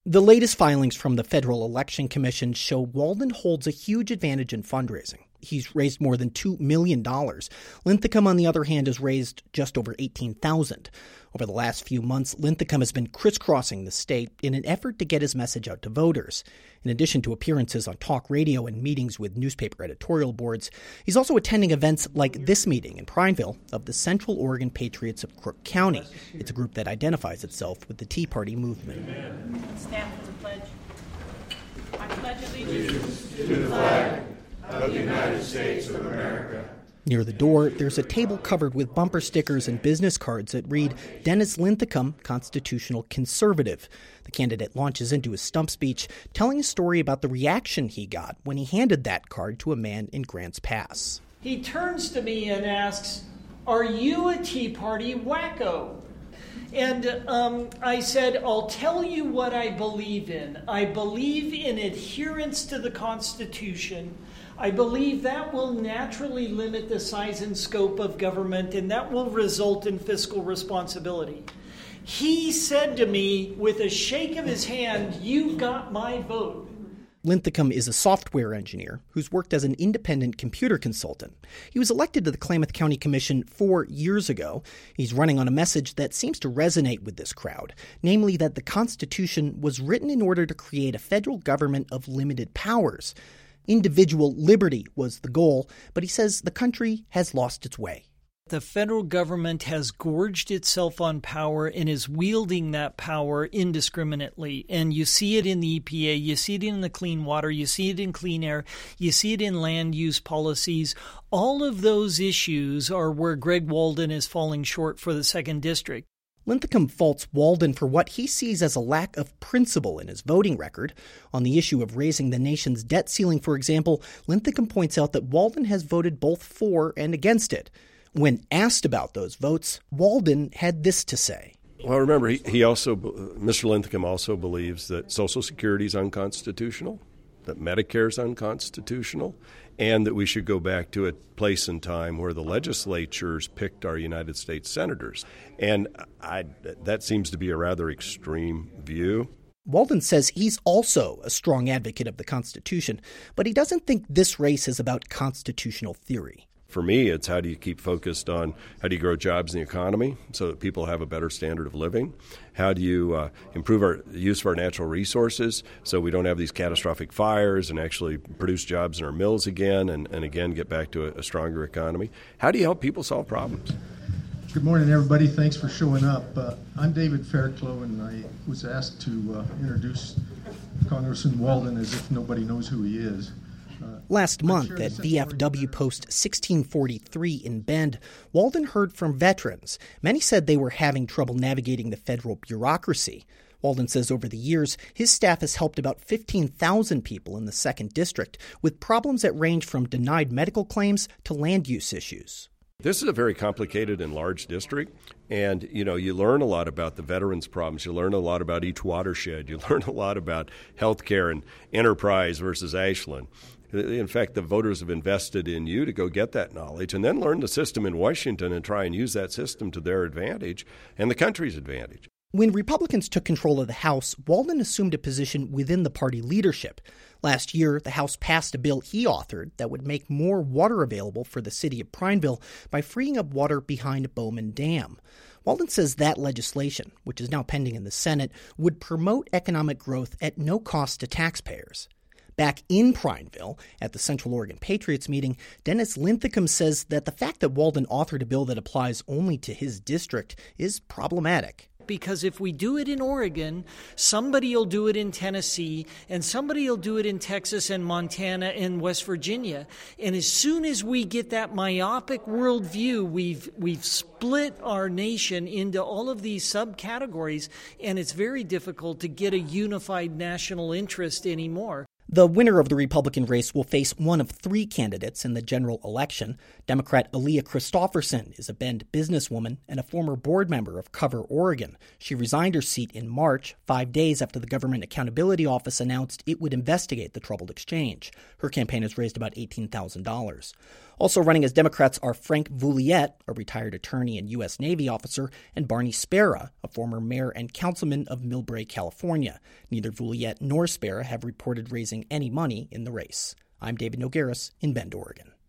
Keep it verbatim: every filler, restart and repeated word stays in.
The latest filings from the Federal Election Commission show Walden holds a huge advantage in fundraising. He's raised more than two million dollars. Linthicum, on the other hand, has raised just over eighteen thousand dollars. Over the last few months, Linthicum has been crisscrossing the state in an effort to get his message out to voters. In addition to appearances on talk radio and meetings with newspaper editorial boards, he's also attending events like this meeting in Prineville of the Central Oregon Patriots of Crook County. It's a group that identifies itself with the Tea Party movement. Stand for the pledge. I pledge allegiance to the flag of the United States of America. Near the door, there's a table covered with bumper stickers and business cards that read, Dennis Linthicum, Constitutional Conservative. The candidate launches into his stump speech, telling a story about the reaction he got when he handed that card to a man in Grants Pass. He turns to me and asks, "Are you a Tea Party wacko?" And um, I said, "I'll tell you what I believe in. I believe in adherence to the Constitution. I believe that will naturally limit the size and scope of government, and that will result in fiscal responsibility." He said to me with a shake of his hand, "You got my vote." Linthicum is a software engineer who's worked as an independent computer consultant. He was elected to the Klamath County Commission four years ago. He's running on a message that seems to resonate with this crowd, namely that the Constitution was written in order to create a federal government of limited powers. Individual liberty was the goal, but he says the country has lost its way. The federal government has gorged itself on power and is wielding that power indiscriminately. And you see it in the E P A, you see it in the clean water, you see it in clean air, you see it in land use policies. All of those issues are where Greg Walden is falling short for the second District. Linthicum faults Walden for what he sees as a lack of principle in his voting record. On the issue of raising the nation's debt ceiling, for example, Linthicum points out that Walden has voted both for and against it. When asked about those votes, Walden had this to say. Well, remember, he, he also, Mister Linthicum also believes that Social Security is unconstitutional, that Medicare is unconstitutional, and that we should go back to a place and time where the legislatures picked our United States senators. And I, that seems to be a rather extreme view. Walden says he's also a strong advocate of the Constitution, but he doesn't think this race is about constitutional theory. For me, it's how do you keep focused on how do you grow jobs in the economy so that people have a better standard of living? How do you uh, improve our use of our natural resources so we don't have these catastrophic fires and actually produce jobs in our mills again and, and again get back to a, a stronger economy? How do you help people solve problems? Good morning, everybody. Thanks for showing up. Uh, I'm David Fairclough, and I was asked to uh, introduce Congressman Walden as if nobody knows who he is. Last month at V F W Post sixteen forty-three in Bend, Walden heard from veterans. Many said they were having trouble navigating the federal bureaucracy. Walden says over the years, his staff has helped about fifteen thousand people in the second District with problems that range from denied medical claims to land use issues. This is a very complicated and large district, and you know you learn a lot about the veterans' problems. You learn a lot about each watershed. You learn a lot about health care and Enterprise versus Ashland. In fact, the voters have invested in you to go get that knowledge and then learn the system in Washington and try and use that system to their advantage and the country's advantage. When Republicans took control of the House, Walden assumed a position within the party leadership. Last year, the House passed a bill he authored that would make more water available for the city of Prineville by freeing up water behind Bowman Dam. Walden says that legislation, which is now pending in the Senate, would promote economic growth at no cost to taxpayers. Back in Prineville, at the Central Oregon Patriots meeting, Dennis Linthicum says that the fact that Walden authored a bill that applies only to his district is problematic. Because if we do it in Oregon, somebody will do it in Tennessee, and somebody will do it in Texas and Montana and West Virginia. And as soon as we get that myopic worldview, we've we've split our nation into all of these subcategories, and it's very difficult to get a unified national interest anymore. The winner of the Republican race will face one of three candidates in the general election. Democrat Aaliyah Christopherson is a Bend businesswoman and a former board member of Cover Oregon. She resigned her seat in March, five days after the Government Accountability Office announced it would investigate the troubled exchange. Her campaign has raised about eighteen thousand dollars. Also running as Democrats are Frank Vouliette, a retired attorney and U S Navy officer, and Barney Spera, a former mayor and councilman of Millbrae, California. Neither Vouliette nor Spera have reported raising any money in the race. I'm David Nogueras in Bend, Oregon.